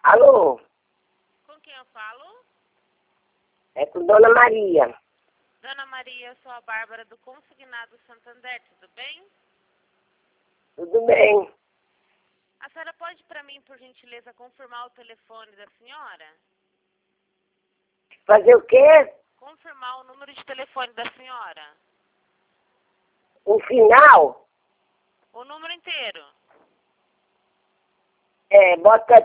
Alô? Com quem eu falo? É com Dona Maria. Dona Maria, eu sou a Bárbara do Consignado Santander, tudo bem? Tudo bem? A senhora pode, para mim, por gentileza, confirmar o telefone da senhora? Fazer o quê? Confirmar o número de telefone da senhora. O final? O número inteiro. Bota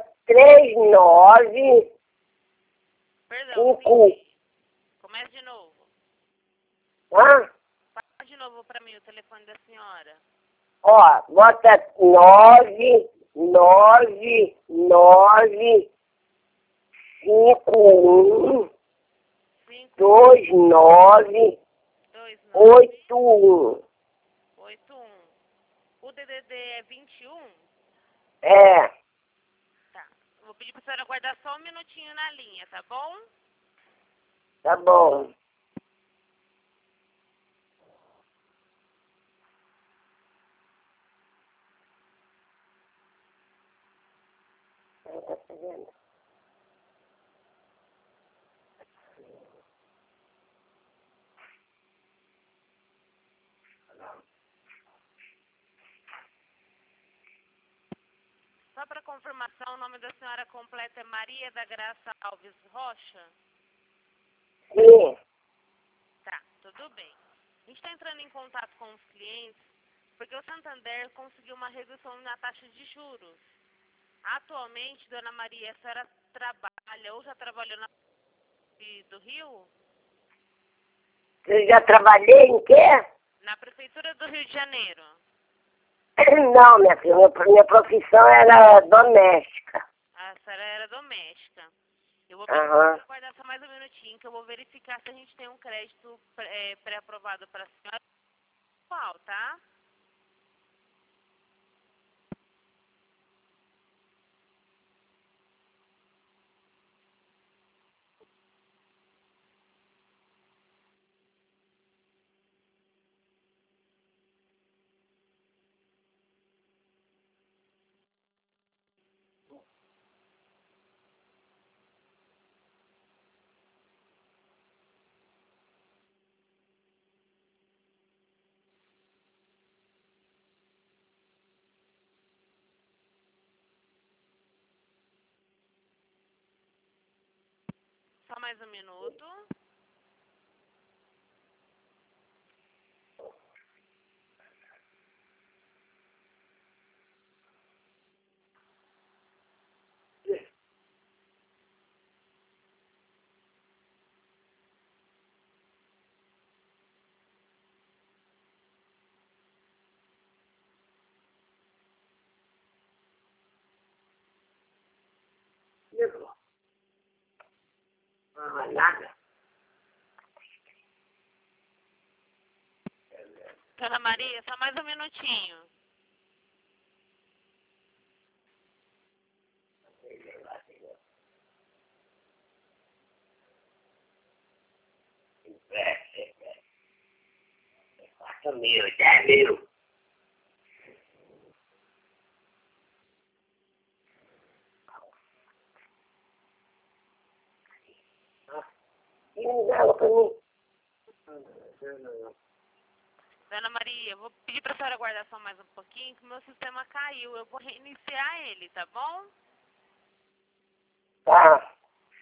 39 Perdão, 5. comece de novo. Hã? Fala de novo para mim o telefone da senhora. Ó, bota 9 9 9 5 1 2 9 8 1. 5981. O DDD é 21? É, Tá. Eu vou pedir para a senhora aguardar só um minutinho na linha, tá bom? tá bom. Tá fazendo? Só para confirmação, o nome da senhora completa é Maria da Graça Alves Rocha? Sim. Tá, tudo bem. A gente está entrando em contato com os clientes porque o Santander conseguiu uma redução na taxa de juros. Atualmente, Dona Maria, a senhora trabalha ou já trabalhou na do Rio? Eu já trabalhei em quê? Na Prefeitura do Rio de Janeiro. Não, minha filha, minha profissão era doméstica. A senhora era doméstica. Eu vou pedir para Aham. você aguardar só mais um minutinho que eu vou verificar se a gente tem um crédito pré-aprovado para a senhora. Qual, tá? Só mais um minuto. Não, nada. Dona Maria, só mais um minutinho. É 4.000, 10.000. E não dava pra mim. Dona Maria, eu vou pedir para a senhora aguardar só mais um pouquinho que o meu sistema caiu. Eu vou reiniciar ele, tá bom? Tá.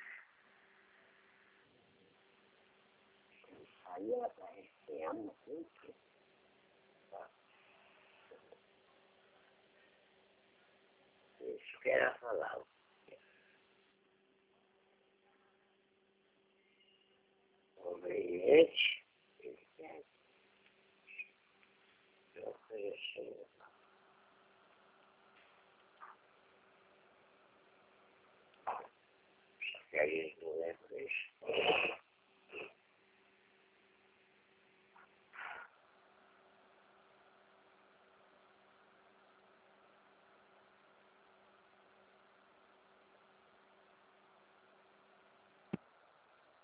Aí ela tá receando. Isso que era falar. Conveniente.